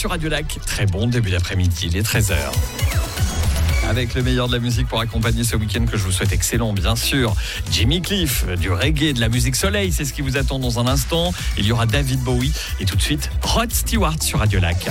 sur Radio Lac. Très bon début d'après-midi, il est 13h. Avec le meilleur de la musique pour accompagner ce week-end que je vous souhaite excellent, bien sûr. Jimmy Cliff, du reggae, de la musique soleil, c'est ce qui vous attend dans un instant. Il y aura David Bowie et tout de suite Rod Stewart sur Radio Lac.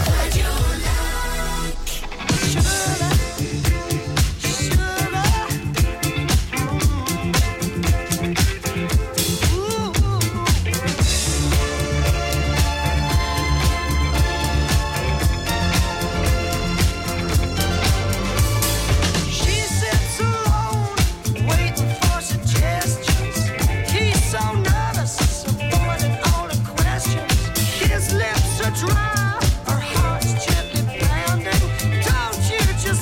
Our hearts gently pounding. Don't you just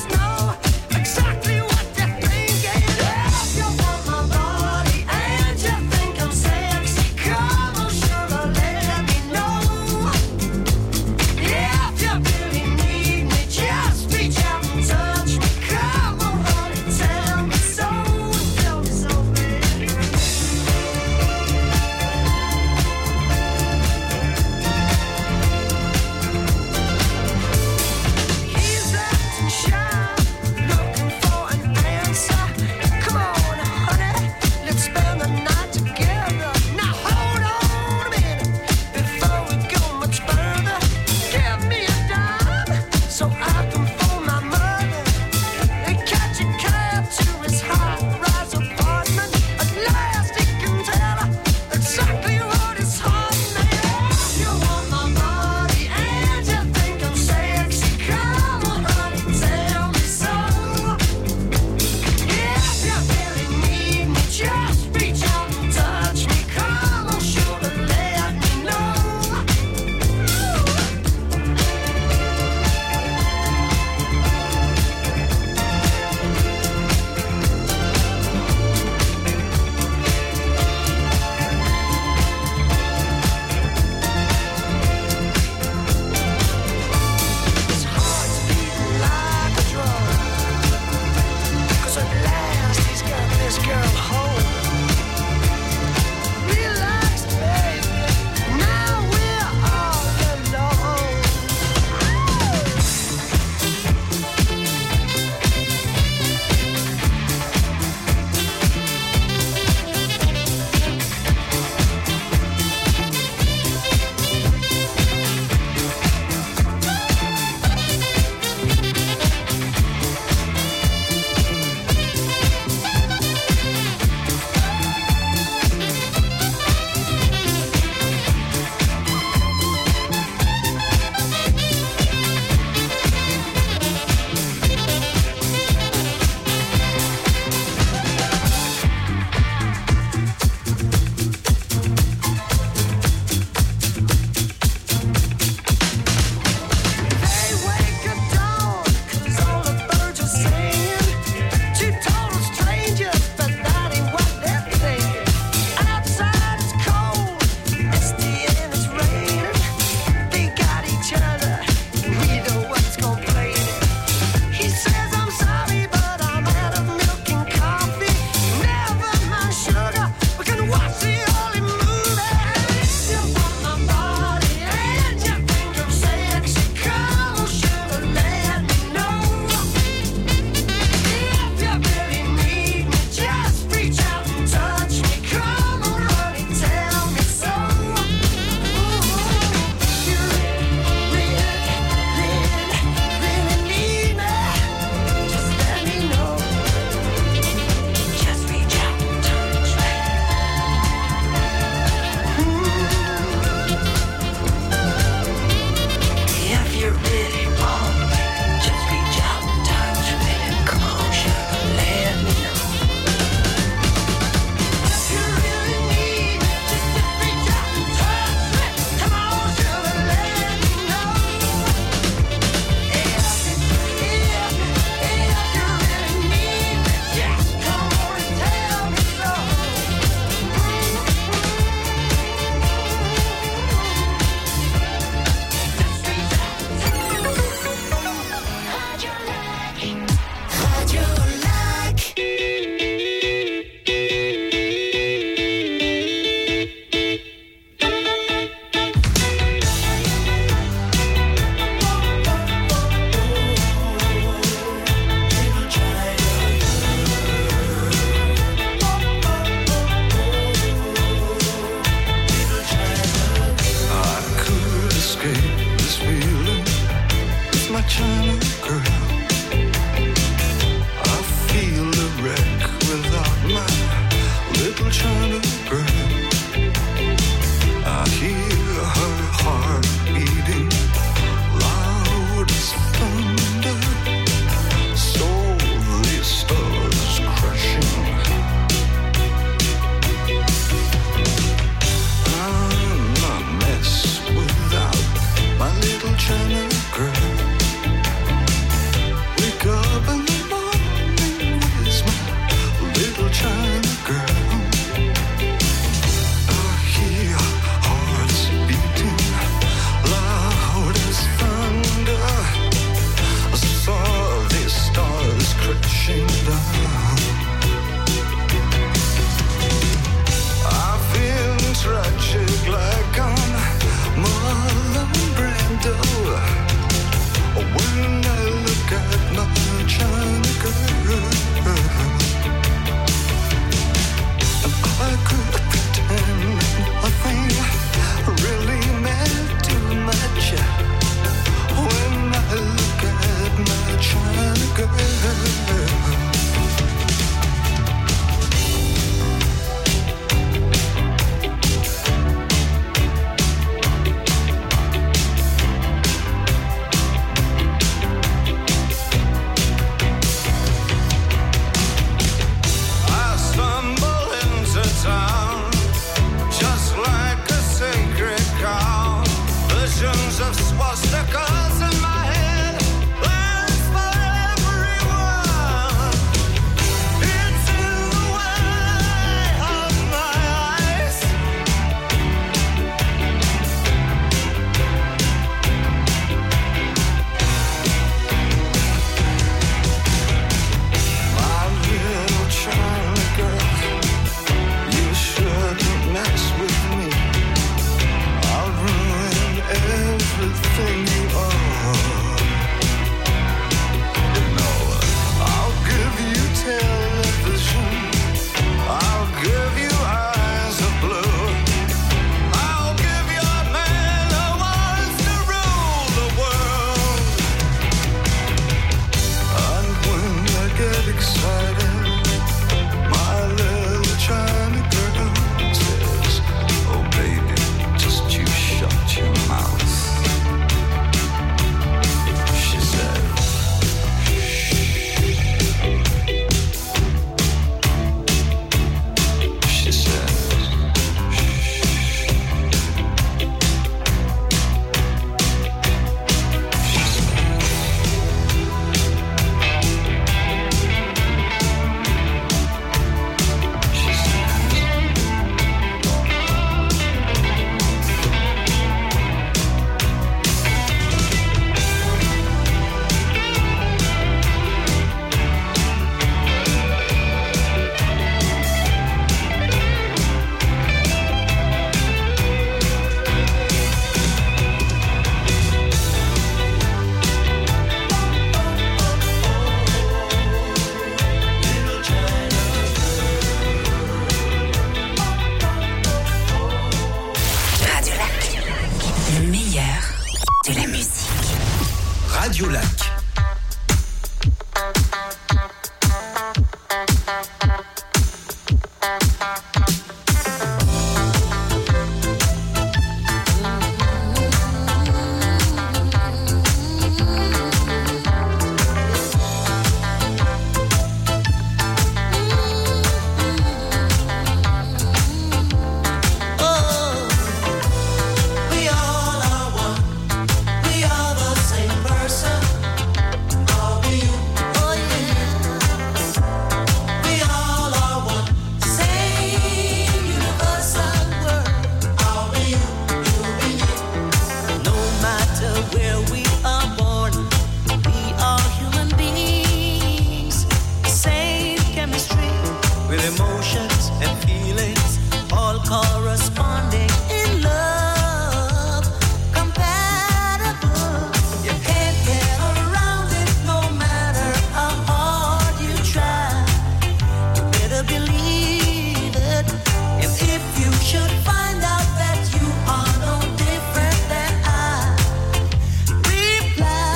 emotions and feelings all corresponding in love, compatible. You can't get around it no matter how hard you try. You better believe it. And if you should find out that you are no different than I, reply.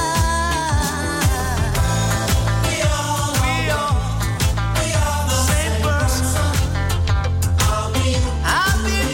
We are the same person. I'll be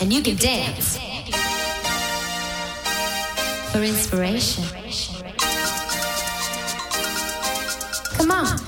and you can dance. For inspiration. Come on.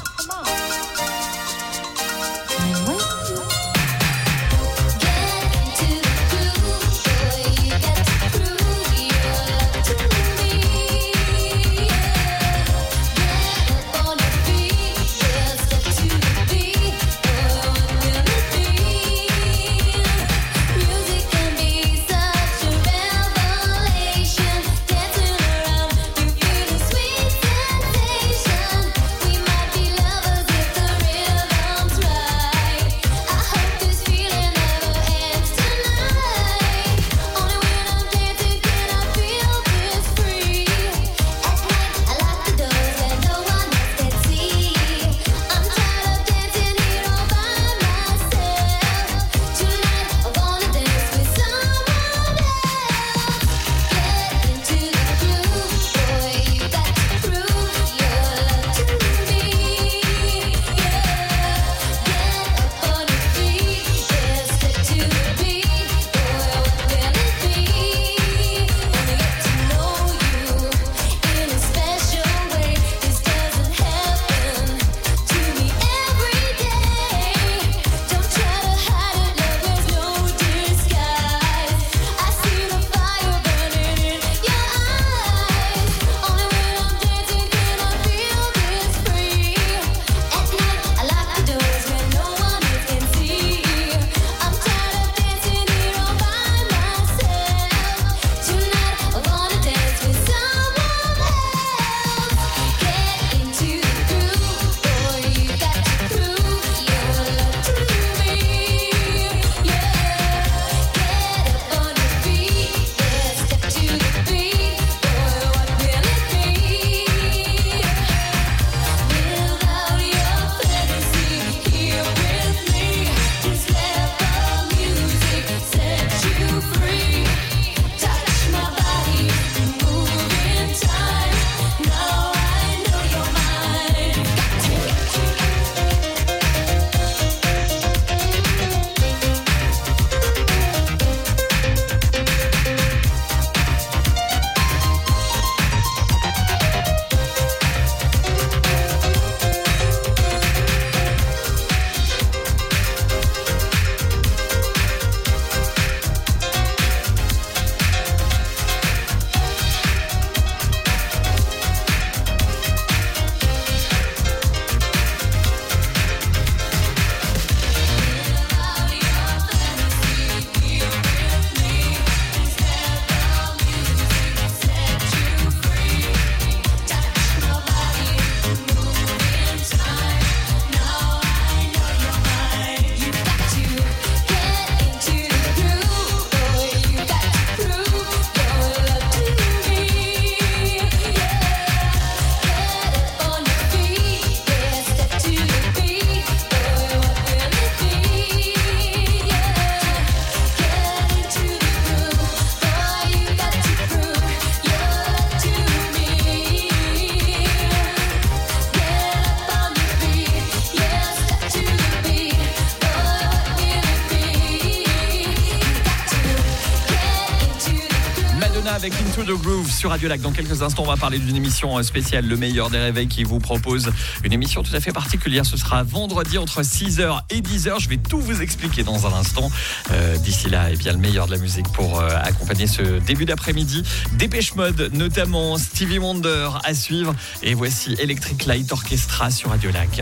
Avec Into the Groove sur Radio Lac. Dans quelques instants, on va parler d'une émission spéciale, Le Meilleur des Réveils, qui vous propose une émission tout à fait particulière. Ce sera vendredi entre 6h et 10h. Je vais tout vous expliquer dans un instant. D'ici là, eh bien, le meilleur de la musique pour accompagner ce début d'après-midi. Dépêche Mode, notamment Stevie Wonder à suivre. Et voici Electric Light Orchestra sur Radio Lac.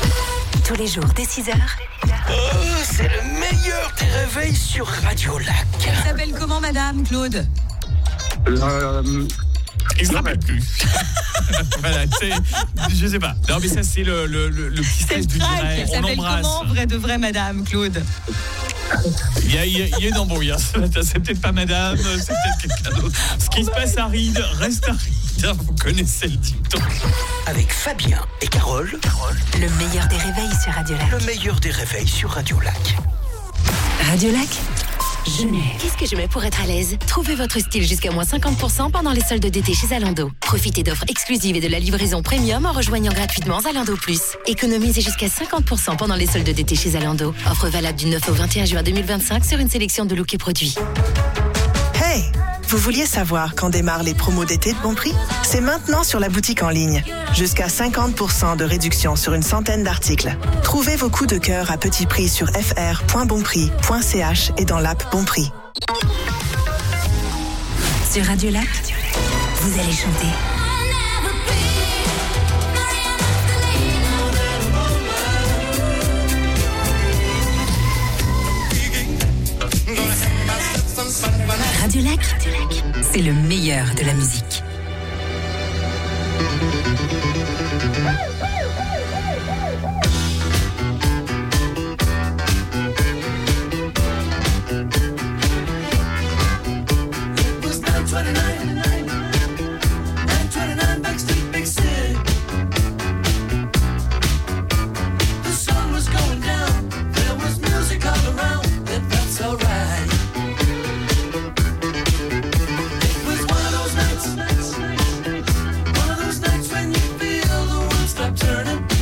Tous les jours dès 6h. Oh, c'est le meilleur des réveils sur Radio Lac. Elle s'appelle comment, madame Claude? Il se rappelle plus. Voilà, je sais pas. Non, mais ça, c'est le petit stage du direct. Elle s'appelle comment, vrai de vrai, madame Claude? Il y a une embrouille. Hein. C'est peut-être pas madame, c'est peut-être quelqu'un d'autre. Ce qui se passe à Ride reste à Ride. Vous connaissez le dicton. Avec Fabien et Carole. Le meilleur des réveils sur Radio Lac. Le meilleur des réveils sur Radio Lac. Radio Lac, Genève. Qu'est-ce que je mets pour être à l'aise? Trouvez votre style jusqu'à moins 50% pendant les soldes d'été chez Zalando. Profitez d'offres exclusives et de la livraison premium en rejoignant gratuitement Zalando Plus. Économisez jusqu'à 50% pendant les soldes d'été chez Zalando. Offre valable du 9 au 21 juin 2025 sur une sélection de looks et produits. Hey! Vous vouliez savoir quand démarrent les promos d'été de Bonprix? C'est maintenant sur la boutique en ligne. Jusqu'à 50% de réduction sur une centaine d'articles. Trouvez vos coups de cœur à petit prix sur fr.bonprix.ch et dans l'app Bonprix. Sur Radio Lac, vous allez chanter. Radio Lac, c'est le meilleur de la musique. It was 9:29 backstage, big city. The sun was going down. There was music all around. It felt so right. It was one of those nights when you feel the world stop turning.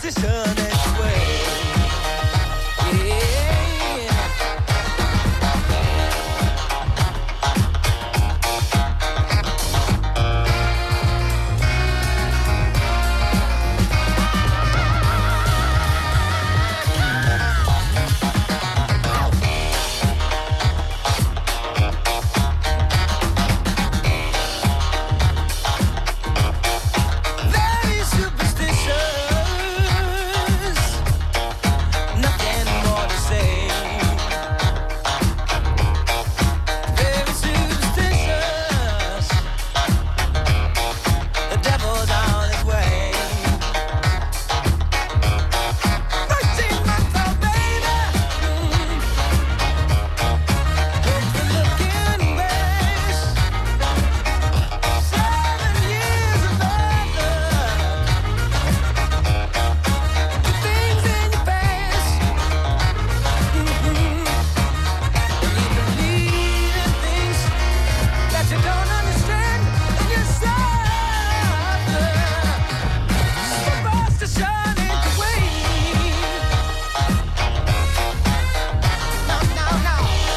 superstition anyway. Yeah. Very superstitious, nothing more to say. Very superstitious, the devil's on his way. 13 months old baby, with the look in grace. 7 years of bad luck, the things in your past. And you believe in things that you don't understand, and you suffer. Superstition ain't the way. No.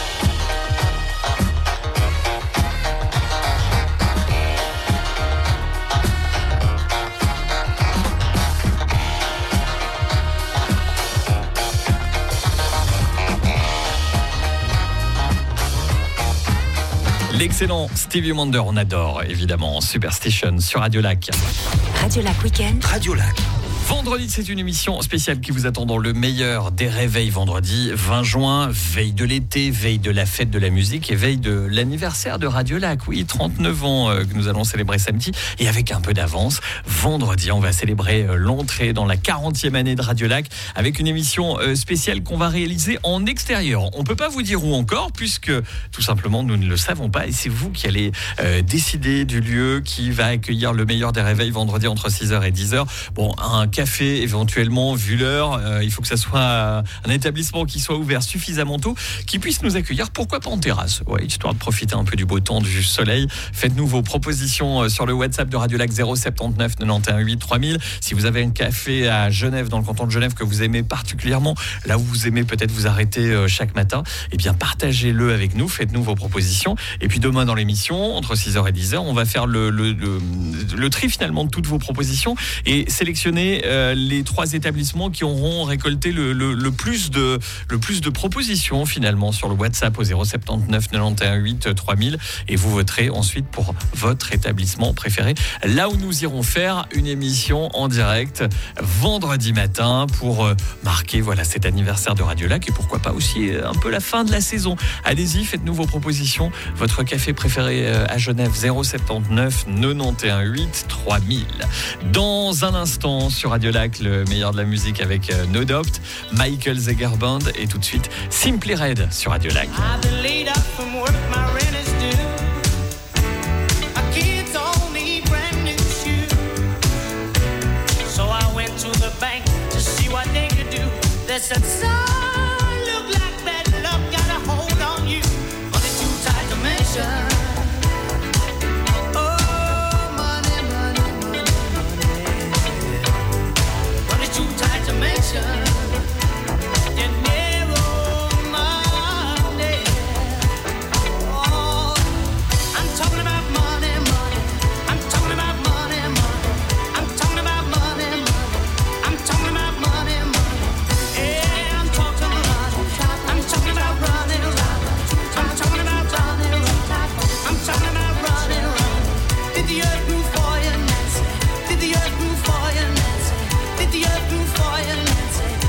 L'excellent Stevie Wonder, on adore évidemment Superstition sur Radio Lac. Radio Lac Week-end. Radio Lac. Vendredi, c'est une émission spéciale qui vous attend dans le meilleur des réveils. Vendredi 20 juin, veille de l'été, veille de la fête de la musique et veille de l'anniversaire de Radio Lac. Oui, 39 ans que nous allons célébrer samedi. Et avec un peu d'avance, vendredi, on va célébrer l'entrée dans la 40e année de Radio Lac avec une émission spéciale qu'on va réaliser en extérieur. On ne peut pas vous dire où encore puisque tout simplement nous ne le savons pas et c'est vous qui allez décider du lieu qui va accueillir le meilleur des réveils vendredi entre 6h et 10h. Bon, un café éventuellement, vu l'heure, il faut que ça soit un établissement qui soit ouvert suffisamment tôt, qui puisse nous accueillir, pourquoi pas en terrasse, ouais, histoire de profiter un peu du beau temps, du soleil. Faites-nous vos propositions sur le WhatsApp de Radio Lac 079 91 8 3000. Si vous avez un café à Genève, dans le canton de Genève, que vous aimez particulièrement, là où vous aimez peut-être vous arrêter chaque matin, eh bien partagez-le avec nous, faites-nous vos propositions. Et puis demain dans l'émission, entre 6h et 10h, on va faire le tri finalement de toutes vos propositions et sélectionner les 3 établissements qui auront récolté le plus de propositions finalement sur le WhatsApp au 079 91 8 3000 et vous voterez ensuite pour votre établissement préféré. Là où nous irons faire une émission en direct vendredi matin pour marquer cet anniversaire de Radio Lac et pourquoi pas aussi un peu la fin de la saison. Allez-y, faites-nous vos propositions. Votre café préféré à Genève 079 91 8 3000. Dans un instant sur Radio Lac, le meilleur de la musique avec No Doubt, Michael Zegger Band et tout de suite Simply Red sur Radio Lac. I've been laid up from work, my rent is due. My kids all need brand new shoes. So I went to the bank to see what they could do. They said, son, look like bad luck got a hold on you. Money too tight to mention. Oh, money, money, money, money. Money too tight to mention. Did the earth move for you, Nancy? Did the earth move for you, Nancy?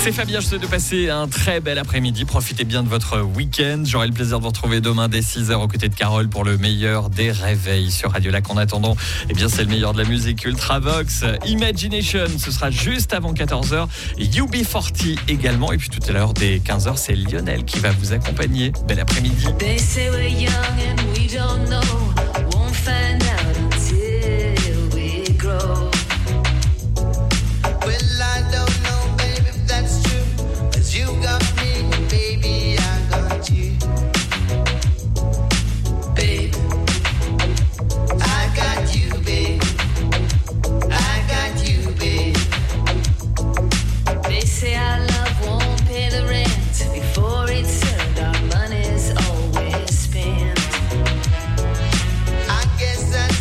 C'est Fabien, je souhaite de passer un très bel après-midi. Profitez bien de votre week-end. J'aurai le plaisir de vous retrouver demain dès 6h aux côtés de Carole pour le meilleur des réveils sur Radio Lac. En attendant, c'est le meilleur de la musique Ultravox. Imagination, ce sera juste avant 14h. UB40 également. Et puis tout à l'heure, dès 15h, c'est Lionel qui va vous accompagner. Bel après-midi. They say we're young and we don't know. Won't find out until we grow. Well, I don't know, baby, if that's true. 'Cause you got me, baby, I got you. Babe, I got you, babe. I got you, babe. They say our love won't pay the rent before it's earned. Our money's always spent. I guess that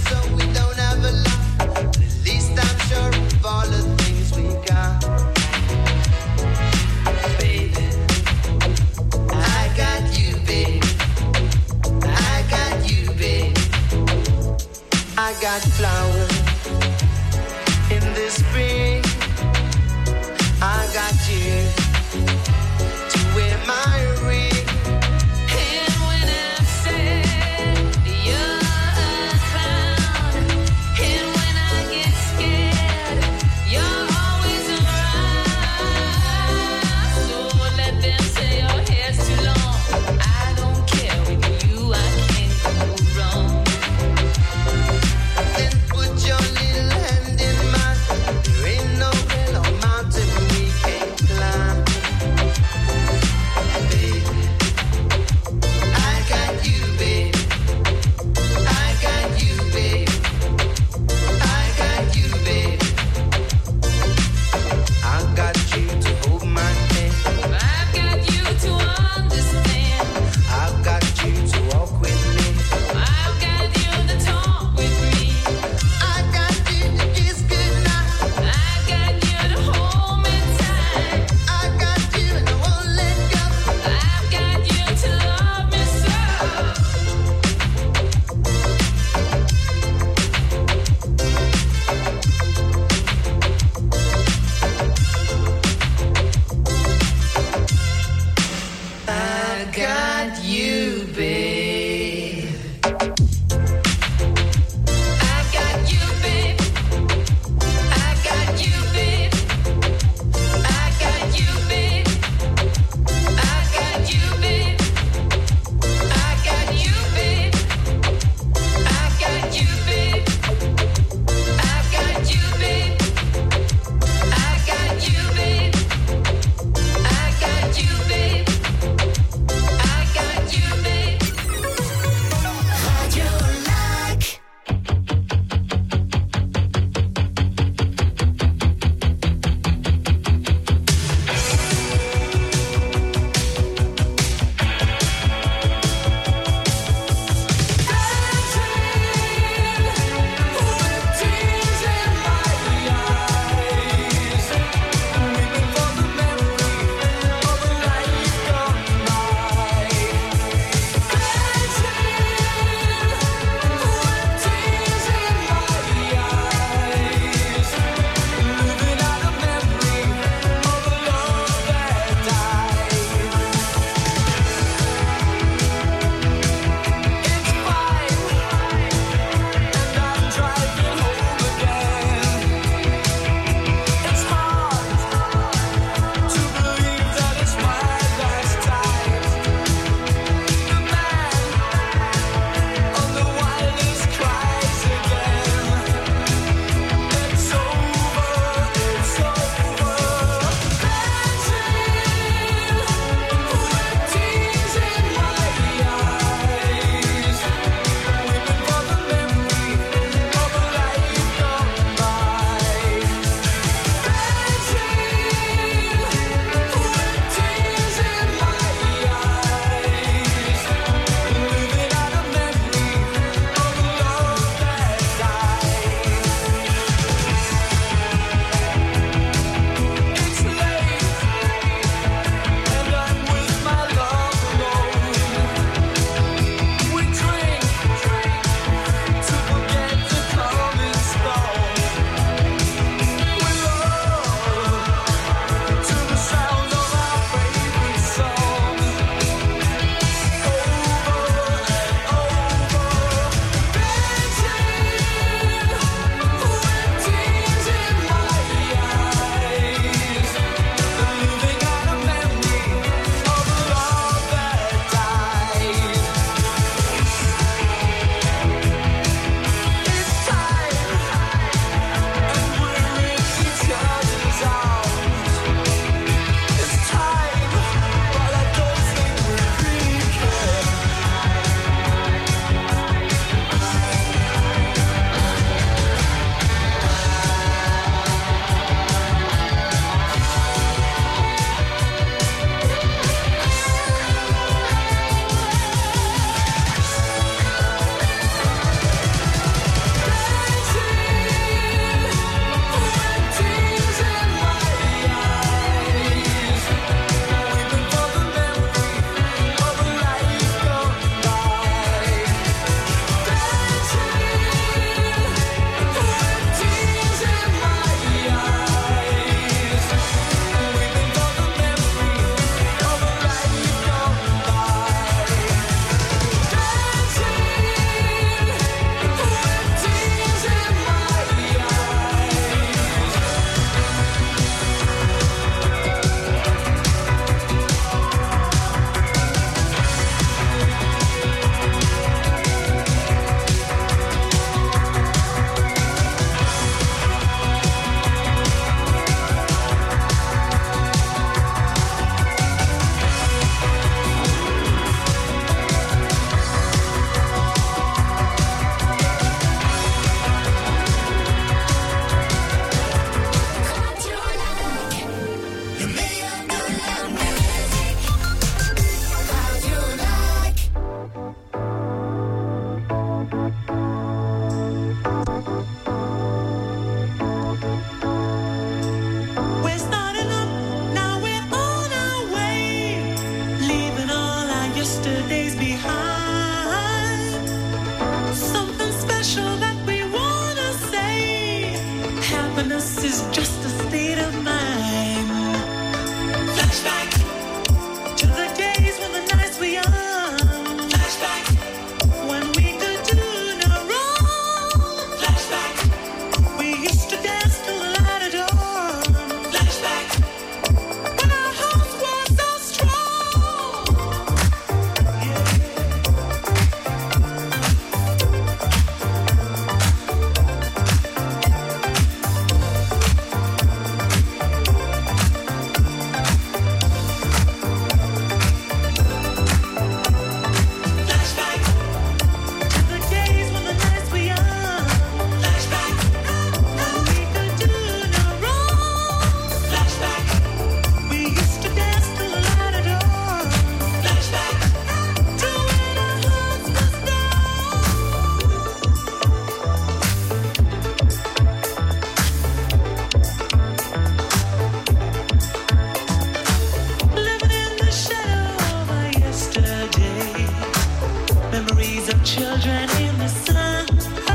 days of children in the sun.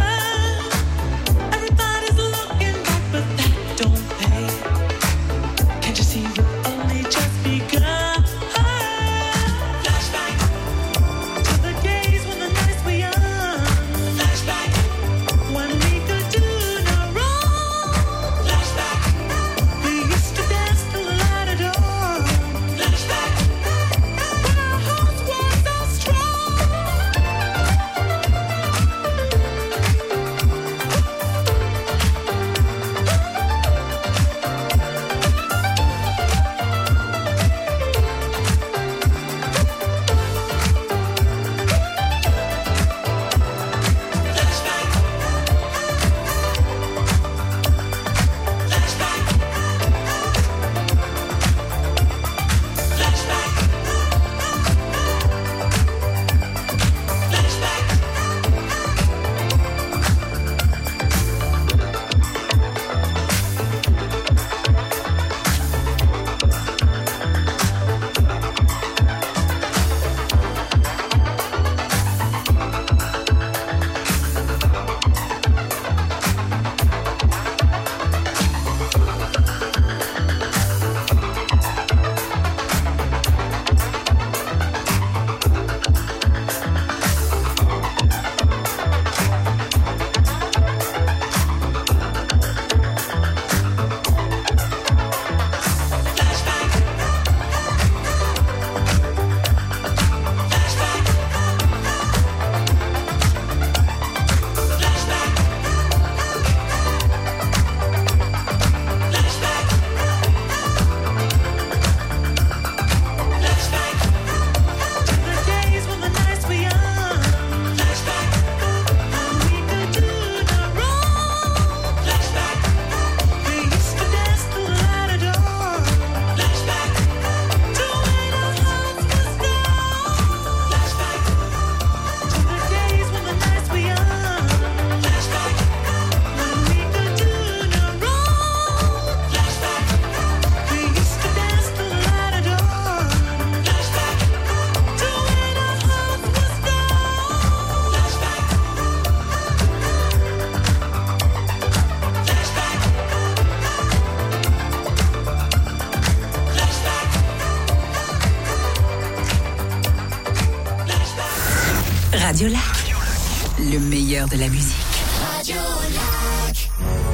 Everybody's looking back, but that don't pay. Can't you see we've only just begun? Flashback to the days when the nights were young. Flashback when we could do no wrong. Flashback we used to dance till the light of dawn. Flashback when our hearts were so strong. Radio Lac, le meilleur de la musique. Radio Lac.